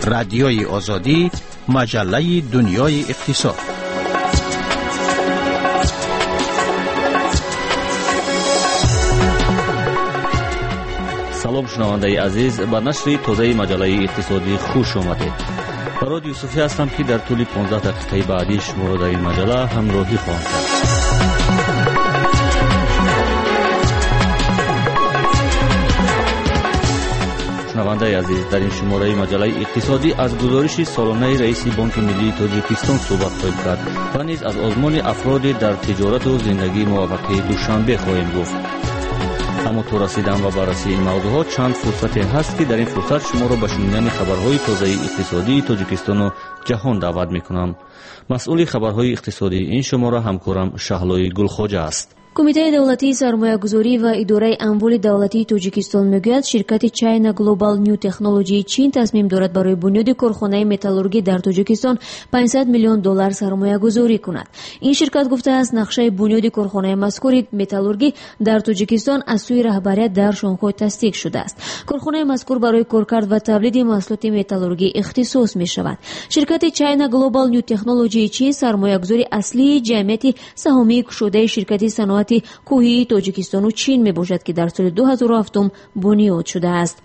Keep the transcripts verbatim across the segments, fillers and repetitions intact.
رادیوی آزادی، مجله دنیای اقتصاد. سلام شنوندگان عزیز، به نشر تازه مجله اقتصادی خوش آمدید. فراد یوسفی هستم که در طول پانزده دقیقه بعدی شما را در این مجله همراهی خواهم کرد. شنونده عزیز، در این شماره مجله اقتصادی از گزارش سالانه رئیس بانک ملی تاجیکستان صحبت خواهیم کرد و نیز از آزمون افراد در تجارت و زندگی موفقه دوشنبه خواهیم گفت. اما تو رسیدن و بررسی این موضوعات چند فرصتی هست که در این فرصت شما را به شنیدن خبرهای تازه اقتصادی تاجیکستان و جهان دعوت میکنم. مسئول خبرهای اقتصادی این شماره همکارم شهلوی گلخوجه است. کمیته دولتی سرمایه‌گذاری و اداره اموال دولتی تاجیکستان میگوید شرکت چاینا گلوبال نیو تکنولوژی چین تصمیم دارد برای بنیاد کارخانه متالورژی در تاجیکستان پانصد میلیون دلار سرمایه‌گذاری کند. این شرکت گفته است نقشه بنیاد کارخانه مذکور متالورژی در تاجیکستان از سوی رهبریت در شانگهای تصدیق شده است. کارخانه مذکور برای کارکرد و تولید محصولات متالورژی اختصاص می‌شود. شرکت چاینا گلوبال نیو تکنولوژی چین سرمایه‌گذاری اصلی جمعیت سهامی گشوده شرکت صنعت کوهی تاجیکستان و چین می باشد که در سال دو هزار و هفت بنیاد شده است.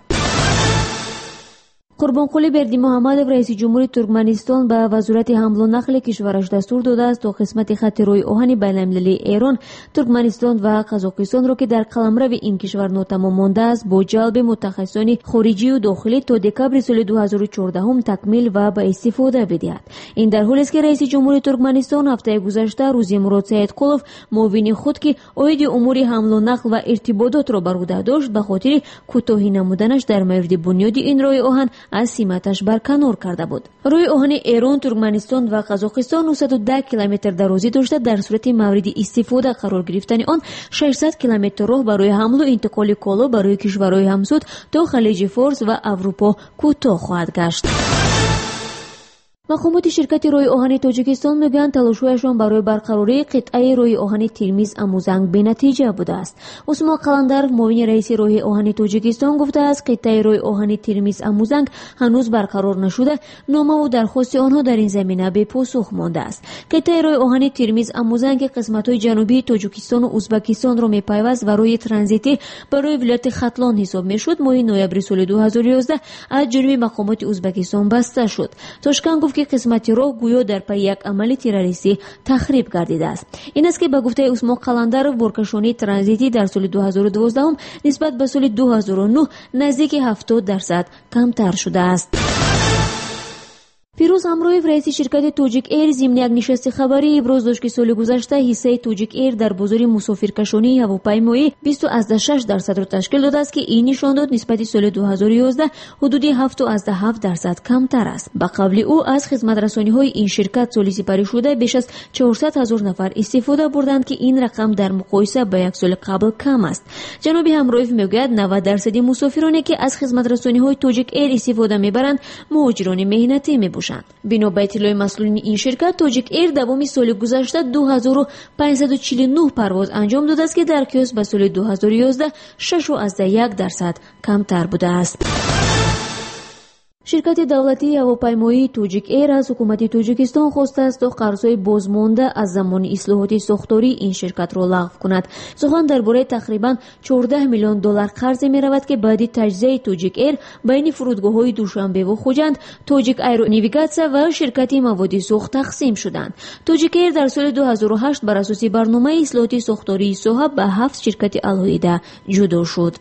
قربانقلی بردیمحمدov رئیس جمهوری ترکمنستان به وزارت حمل و نقل کشورش دستور داده است تا قسمت خط روی آهن بین‌المللی ایران، ترکمنستان و قزاقستان را که در قلمرو این کشور ناتمام مانده است با جلب متخصصان خارجی و داخلی تا دکامبر سال دو هزار و چهارده تکمیل و به استفاده بدهد. این در حالی است که رئیس جمهوری ترکمنستان هفته گذشته روزی مراد سیدقلوف معاون خود که عاید امور حمل و نقل و ارتباطات را بر عهده داشت به خاطر کوتاهی نمودنش در مورد بنیاد این راه آهن از سیمتش برکنار کرده بود. روی آهن ایران، ترکمنستان و قزاقستان نهصد و ده کیلومتر درازی داشته. در صورت مورد استفاده قرار گرفتن آن ششصد کیلومتر راه برای حمل و انتقال کالا برای کشورهای همسود تا خلیج فارس و اروپا کوتاه خواهد گشت. مقامات شرکت روی آهن تاجیکستان میگویند تلاش‌هایشان برای برقراری قطعه روی آهن ترمیز اموزنگ به نتیجه بوده است. عثمان قلندر معاون رئیس روی آهن تاجیکستان گفته است قطعه روی آهن ترمیز اموزنگ هنوز برقرار نشده، نامه و درخواست آنها در این زمینه به پاسخ مانده است. قطعه روی آهن ترمیز اموزنگ قسمت‌های جنوبی تاجیکستان و ازبکستان را می‌پیوست و روی ترانزیتی برای ولایت ختلان حساب می‌شد. ماه نوامبر سال دو هزار و یازده از جانب مقامات ازبکستان بسته شد. تاشکند گفت که قسمتی راه گویا در پی یک عمل تروریستی تخریب گردیده است. این است که به گفته عثمان قلندر بارکشانی ترانزیتی در سال دو هزار و دوازده نسبت به سال دو هزار و نه نزدیک هفتاد درصد کمتر شده است. پیروز همرویف رئیس شرکت توجیک ایر ضمن یک نشست خبری ابراز داشت که سال گذشته حصه توجیک ایر در بازار مسافرکشانی هواپیمایی بیست و شش درصد را تشکیل داده است که این نشان داد نسبت سال دو هزار و یازده حدود هفت و هفت درصد کمتر است. به قبل او از خدمترسانی‌های این شرکت سالی سپری شده بیش از چهارصد هزار نفر استفاده بردند که این رقم در مقایسه با یک سال قبل کم است. جناب همرویف میگوید نود درصد مسافرانی که از خدمترسانی‌های توجیک ایر استفاده میبرند مهاجران مهنتی میباشند. بنا به اطلاع مسئولین این شرکت توجیک ایر دوام سال گذشته دو هزار و پانصد و چهل و نه پرواز انجام داده است که در قیاس به سال دو هزار و یازده شش و یک درصد کمتر بوده است. شرکت دولتی هواپیمایی توجیک ایر از حکومت تاجیکستان خواسته است تا قرض‌های بازمانده از زمان اصلاحات ساختاری این شرکت را لغو کند. سخن درباره تقریباً چهارده میلیون دلار قرض می‌رود که بعد تجزیه توجیک ایر بین فرودگاه‌های دوشنبه و خوجند، توجیک ایرو نیویگاتسیا و شرکت مواد سوخت تقسیم شدند. توجیک ایر در سال دو هزار و هشت بر اساس برنامه اصلاحات ساختاری صاحب به هفت شرکت علاوه جدا شد.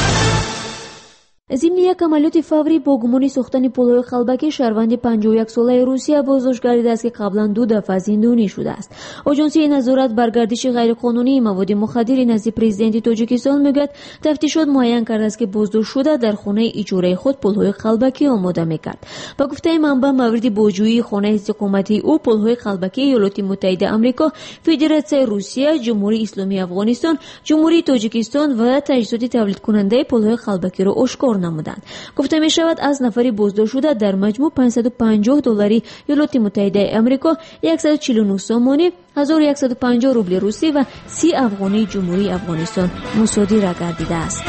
ضمن یک عملیات فوری با گمان ساختن پل‌های خلبکی شهروند پنجاه و یک ساله روسیه بازداشت گردیده است که قبلا دو دفعه زندانی شده است. آژانسی نظارت بر گردش غیرقانونی مواد مخدر نزد پرزیدنت تاجیکستان میگوید تفتیشات معین کرده است که بازداشت شده در خانه اجاره خود پل‌های خلبکی آماده میکرد. با گفته منبع مورد بازجویی خانه استقامتی او پل‌های خلبکی ایالات متحده آمریکا، فدراسیون روسیه، جمهوری اسلامی افغانستان، جمهوری تاجیکستان و تجهیزات تولید کننده پل‌های خلبکی را آشکار نمودند. گفته می شود از نفری بازداشت شده در مجموع پانصد و پنجاه دلاری ایالات متحده آمریکا، صد و چهل و نه سامانی، هزار و صد و پنجاه روبل روسی و سی افغانی جمهوری افغانستان مصادره گردیده است.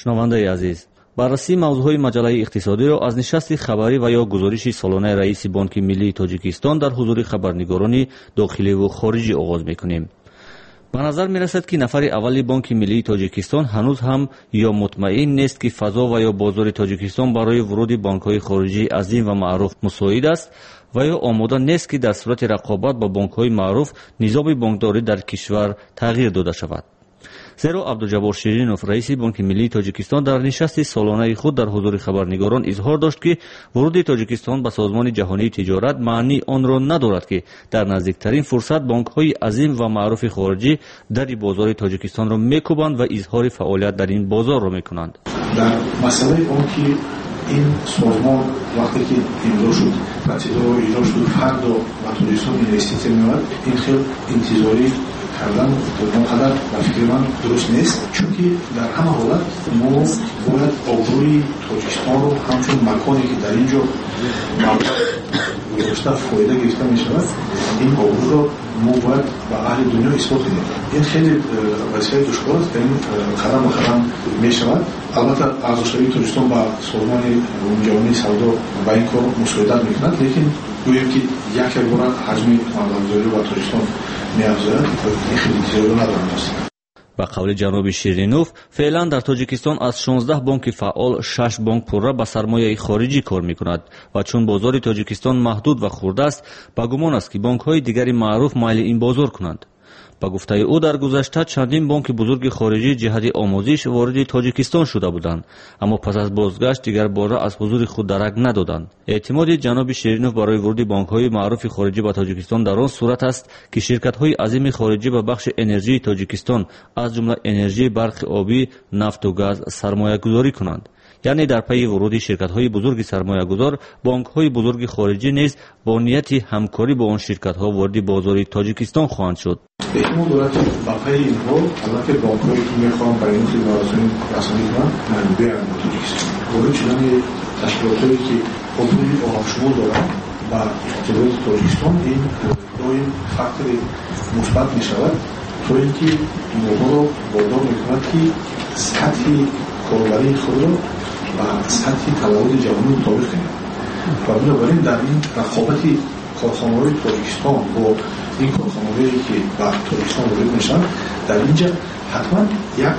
шунавандаи азиз, баррасии мавзӯъҳои маҷаллаи иқтисодиро аз нишасти хабарӣ ва ё гузориши солонаи раиси Бонки Миллии Тоҷикистон дар ҳузури хабарнигорони дохиливу хориҷӣ оғоз мекунем. ба назар мерасад, ки нафари аввали Бонки Миллии Тоҷикистон ҳанӯз ҳам ё мутмаин нест, ки фазо ва ё бозори Тоҷикистон барои вуруди банкҳои хориҷии азим ва маъруф мусоид аст ва ё омода нест, ки дар сурати рақобат ба банкҳои маъруф низоми банкдорӣ дар кишвар тағйир дода шавад. зеро Абдуҷаббор Ширинов, раиси Бонки Миллии Тоҷикистон, дар нишасти солонаи худ дар ҳузури хабарнигорон изҳор дошт, ки вуруди Тоҷикистон ба Созмони ҷаҳонии тиҷорат маънии онро надорад, ки дар наздиктарин фурсат банкҳои азим ва маъруфи хориҷӣ дари бозори Тоҷикистонро мекӯбанд ва изҳори фаъолият дар ин бозорро мекунанд. дар масъалаи он ки ин созмон вақте ки имзо шуд процедура иҷро шуд фардо ба Тоҷикистон инвеститсия меорад, ин хел интизорӣ кардан онқадар ба фикри ман дуруст нест, чунки дар ҳама ҳолат мо бояд обрӯи Тоҷикистонро ҳамчун маконе ки дар ин ҷо маблағ гузошта фоида гирифта мешавад, ин обрӯро мо бояд ба аҳли дунё исбот кунем. ин хеле вазифаи душвор аст, ин қадам ба қадам мешавад. албатта арзошавии Тоҷикистон ба созмони ҷаҳонии савдо ба ин кор мусоидат мекунад, лекин гӯем ки як як бора ҳаҷми маблағгузориро ба Тоҷикистон меафзояд, ин хеле зиёда надорад аст. ба қавли ҷаноби Ширинов, феълан дар Тоҷикистон аз шонздаҳ бонки фаъол шаш бонк пурра ба сармояи хориҷӣ кор мекунад ва чун бозори Тоҷикистон маҳдуд ва хурд аст, ба гумон аст, ки бонкҳои дигари маъруф майли ин бозор кунанд. ба гуфтаи ӯ, дар гузашта чандин бонки бузурги хориҷӣ ҷиҳати омӯзиш вориди Тоҷикистон шуда буданд, аммо пас аз бозгашт дигар бора аз ҳузури худ дарак надоданд. эътимоди ҷаноби Ширинов барои вуруди банкҳои маъруфи хориҷӣ ба Тоҷикистон дар он сурат аст, ки ширкатҳои азими хориҷӣ ба бахши энержии Тоҷикистон, аз ҷумла энержии барқи обӣ, нафту газ сармоягузорӣ кунанд. яъне дар пайи вуруди ширкатҳои бузурги сармоягузор, банкҳои бузурги хориҷӣ низ бо нияти ҳамкорӣ бо он ширкатҳо вороди бозори Тоҷикистон хоҳанд шуд. эҳтимол дорад, ки ба пайи инҳо албатта банкҳое ки мехоҳанд ба ин хидматрасонӣ расонӣ кунанд биёянд ба Тоҷикистон. ворид шудани ташкилотҳое ки обрӯи оҳаншумол доранд ба иқтисоди Тоҷикистон, ин доим фактори мусбат мешавад, то ин ки моҳоро водор мекунад, ки сатҳи корбарии худро ба сатҳи талаботи ҷаҳонӣ мутобиқ кунем. ва бинобар ин дар ин рақобати корхонаҳои Тоҷикистон бо ин корхонаҳое ки ба Тоҷикистон ворид мешаванд, дар инҷа ҳатман як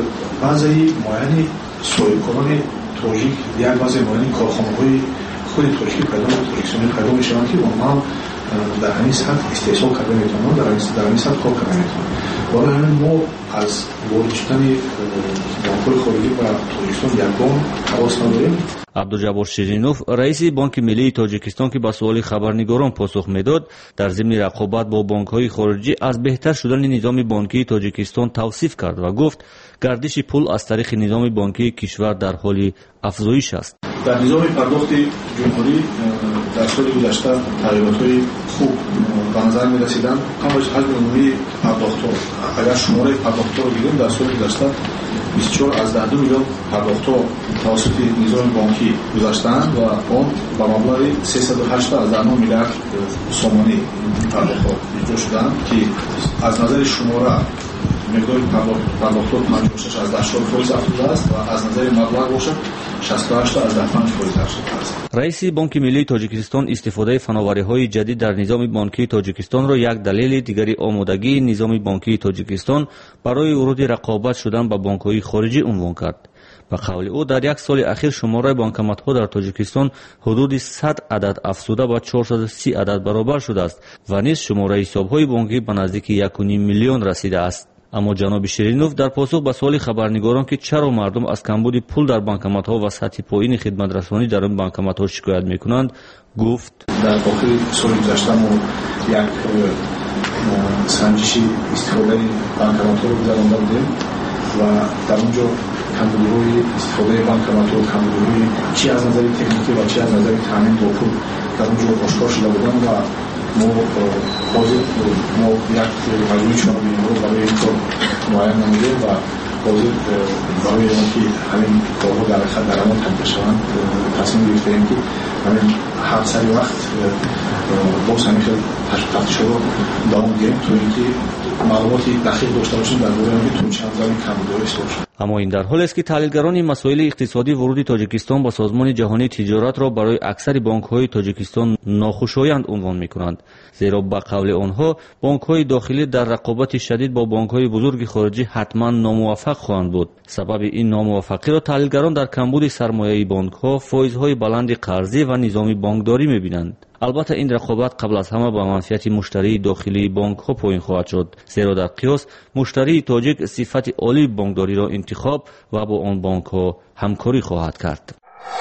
баъзаи муайяни соҳибкорони тоҷик, як баъзаи муайяни корхонаҳои худи тоҷикӣ пайдо тоҷикистони пайдо мешаванд, ки онҳо дар ҳамин сатҳ истеҳсол карда метавонанд, дар ҳамин сатҳ кор карда метавонанд. барои ҳамин мо аз ворид шудани банкҳои хориҷӣ ба Тоҷикистон ягон ҳавос надорем. Абдуҷаббор Ширинов, раиси Бонки Миллии Тоҷикистон, ки ба суоли хабарнигорон посух медод, дар зимни рақобат бо банкҳои хориҷӣ аз беҳтар шудани низоми банкии Тоҷикистон тавсиф кард ва гуфт, гардиши пул аз тариқи низоми банкии кишвар дар ҳоли афзоиш аст. дар низоми пардохти ҷумҳурӣ дар соли гузашта тағйиротҳои хуб ба назар мерасиданд. ҳаҷми умумии пардохтҳо, агар шумораи пардохтҳоро гирем, дар соли гузашта бисту чор аз даҳ ду миллион пардохтҳо тавассути низоми банкӣ гузаштаанд ва он ба маблағи сесаду ҳаштад аз даҳ нӯ миллиард сомонӣ пардохтҳо иҷро шудаанд, ки аз назари шумора миқдори пардохтҳо панҷоҳ и шаш аз даҳ чор фоиз афзуда аст ва аз назари маблағ бошад шасту ҳашт аз даҳ панҷ фоиз афзуда аст. раиси Бонки Миллии Тоҷикистон истифодаи фановариҳои ҷадид дар низоми банкии Тоҷикистонро як далели дигари омодагии низоми банкии Тоҷикистон барои вуруди рақобат шудан ба банкҳои хориҷӣ унвон кард. ба қавли ӯ, дар як соли ахир шумораи банкоматҳо дар Тоҷикистон ҳудуди сад адад афзуда ба чорсаду си адад баробар шудааст ва низ шумораи ҳисобҳои банкӣ ба наздики яку ним миллион расидааст. аммо ҷаноби Ширинов дар посух ба суоли хабарнигорон, ки чаро мардум аз камбуди пул дар банкоматҳо ва сатҳи поини хидматрасонӣ дар ин банкоматҳо шикоят мекунанд, гуфт: дар охири соли гузашта мо як санҷиши истифодаи банкоматҳоро гузаронда будем ва дар он ҷо камбудиҳои истифодаи банкоматҳо, камбудиҳои чи аз назари техникӣ ва чи аз назари таъмин бо пул дар он ҷо ошкор шуда буданд ва мо ҳозир мо як маҷмӯи чорабиниҳо барои ин кор муайян намудем ва ҳозир барои он ки ҳамин корҳо дар ҳақиқат дар амал карда шаванд, тасмим гирифтаем, ки ҳамин ҳар сари вақт боз ҳамин хел тафтишҳоро давом диҳем, то ин ки معلوماتی دقیق داشته باشیم درباره اینکه تو چند زمین کمبودهای باشه. اما این در حالی است که تحلیلگران مسائل اقتصادی ورود تاجیکستان با سازمان جهانی تجارت را برای اکثر بانک‌های تاجیکستان ناخوشایند عنوان می‌کنند، زیرا به قول آنها بانک‌های داخلی در رقابت شدید با بانک‌های بزرگ خارجی حتما ناموفق خواهند بود. سبب این ناموفقی را تحلیلگران در کمبود سرمایه‌ای بانک‌ها، فایزهای بلند قرضی و نظام بانکداری می‌بینند. البته این رقابت قبل از همه به منفعت مشتری داخلی بانک‌ها پایین خواهد شد، زیرا در قیاس مشتری تاجیک صفت عالی بانکداری را انتخاب و با آن بانک‌ها همکاری خواهد کرد.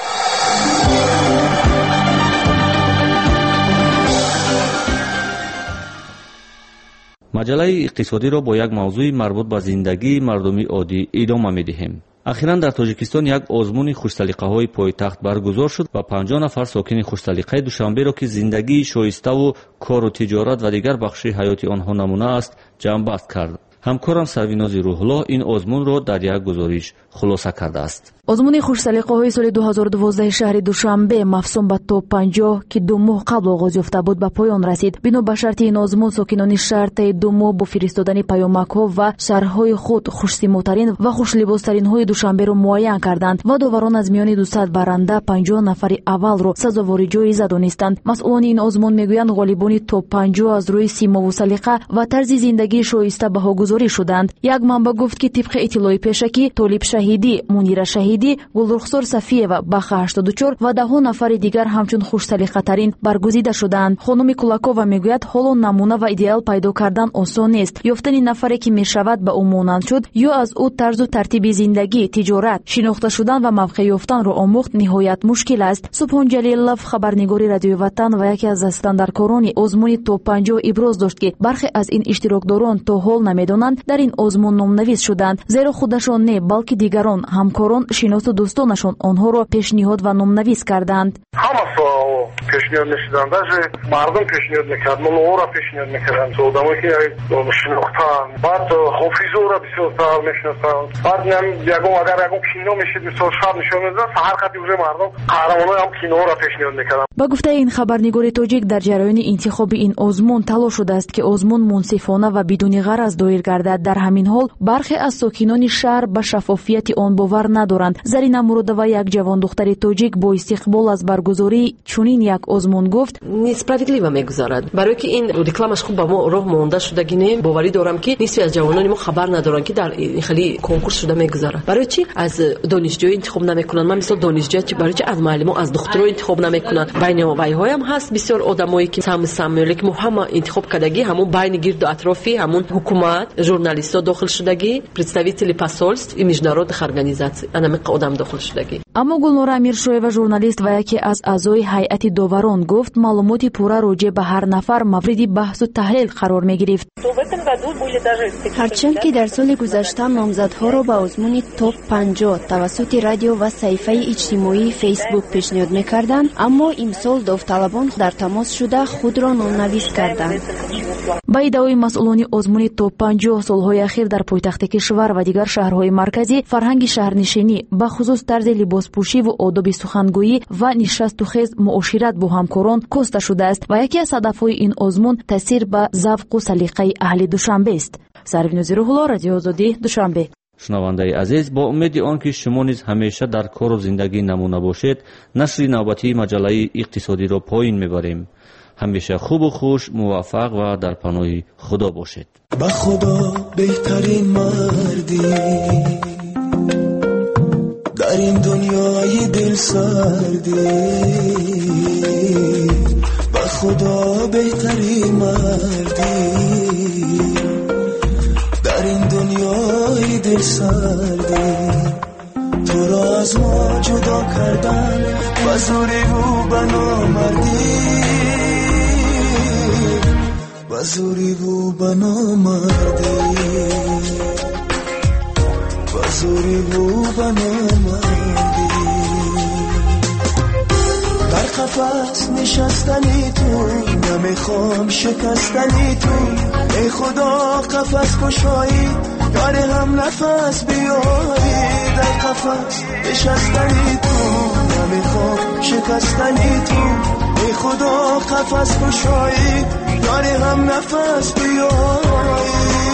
مجله اقتصادی را با یک موضوع مربوط به زندگی مردمی عادی ادامه می‌دهیم. اخیراً در تاجیکستان یک آزمون خوش‌سلیقه‌های پایتخت برگزار شد و پنجاه نفر ساکن خوش‌سلیقه دوشنبه را که زندگی شایسته و کار و تجارت و دیگر بخشی حیاتی آنها نمونه است جمع‌بست کرد. همکارم سرویناز روح‌الله این آزمون را در یک گزارش خلاصه کرده است. آزمون خوش‌سلیقه‌های سال دو هزار و دوازده شهر دوشنبه مفصول به توپ پنجاه که دو ماه قبل آغاز یافته بود به پایان رسید. بنا به شرط این آزمون ساکنان شهر طی دو ماه با فرستادن پیامک‌ها و شهرهای خود خوش‌سیماترین و خوش‌لباس‌ترین‌های دوشنبه را معین کردند و داوران از میان دویست برنده پنجاه نفر اول را سزاوار جایزه دانستند. مسئولان این آزمون میگویند غالبان توپ پنجاه از روی سیما و سلیقه و طرز زندگی شایسته بهاگذاری شدند. یک منبع گفت که طبق اطلاع پیشکی طالب شهیدی، منیره شهیدی، گلرخسار صفیه و بخ هشتاد و چهار و ده نفر دیگر همچون خوش‌سلیقه ترین برگزیده شدند. خانم کولاکова میگوید حالا نمونه و ایدئال پیدا کردن آسان نیست. یافتن نفری که میشود به او مانند شد یا از او طرز و ترتیب زندگی، تجارت، شناخته شدن و موقع یافتن را آموخت نهایت مشکل است. سبحان جلیلوف خبرنگاری رادیوی وطن و یکی از استانداردکاران آزمون توپ پنجاه ابراز داشت که برخی از این اشتراکداران تا حال نمیدانند در این آزمون نامنویس شدند، زیرا خودشان نه بلکه دیگران همکاران شناس و دوستانشان آنها را پیشنهاد و نامنویس کردند. همه پیشنهاد نشدند، از مردم پیشنهاد میکرد، مولو را پیشنهاد میکردند، تو آدمایی که شناختن، بعد حافظو را بسیار سال میشناسند، بعد نم یگم اگر یگم کینو میشد بسیار شب نشون میداد، سحر خطی بوده مردم قهرمانای هم کینو را پیشنهاد میکردند. با گفته این خبرنگار تاجیک در جریان انتخاب این آزمون تلاش شده است که آزمون منصفانه و بدون غرض دایر گردد. در همین حال برخی از ساکنان شهر به شفافیت آن باور ندارند. زرینا مرودова یک جوان دختر تاجیک با استقبال از برگزاری چنین یک آزمون گفت: نسبتاً میگذارد، برای که این رکلامش خوب با ما راه مونده شدگینه باوری دارم که نصفی از جوانان ما خبر ندارن که در این خیلی کنکورس شده میگذارد. برای چی از دانشجوی انتخاب نمیکنن؟ من مثلا دانشجو چی برای چی از معلم از دکترا انتخاب نمیکنن؟ بین وایهای هم هست بسیار آدمایی که سم سمیل که هم انتخاب کردگی همون بین گرد و اطرافی همون حکومت ژورنالیستا داخل شدگی представители посольств и международных организаций انا مقدم داخل شدگی. اما گلنور امیرشویeva ژورنالیست و یکی از اعضای هیئت داوران گفت معلومات پوره راجع به هر نفر مورد بحث و تحلیل قرار می گرفت. هرچند که در سال گذشته نامزدها را به آزمون توپ پنجاه توسط رادیو و صفحه اجتماعی فیسبوک پیشنهاد می‌کردند، اما امسال داوطلبان در تماس شده خود را نامنویس کردند. با ادعای مسئولان آزمون توپ پنجاه سالهای اخیر در پایتخت کشور و دیگر شهرهای مرکزی فرهنگ شهرنشینی به خصوص طرز لباسپوشی و آداب سخنگویی و نشست و خیز معاشرت با همکاران کاسته شده است و یکی از هدفهای این آزمون تاثیر به ذوق و سلیقه اهل دوشنبه است. سرویناز روح‌الله، رادیو آزادی، دوشنبه. شنوندگان عزیز، با امید آنکه شما نیز همیشه در کار و زندگی نمونه باشید، نشر نوبتی مجله اقتصادی را پایین میبریم. همیشه خوب و خوش، موفق و در پناه خدا باشید. با خدا بهترین مردی در این دنیای دل سردی، با خدا بهترین مردی در این دنیای دل سردی، تو را از ما جدا کردن و زوری و بنامردی، و زوری و بنامردی، و زوری و بنامردی. در قفس نشستنی تو نمیخوام شکستنی تو، ای خدا قفس کشایی یار هم نفس بیایی. در قفس نشستنی تو نمیخوام شکستنی تو، ای خدا قفس کشایی یار هم نفس بیایی.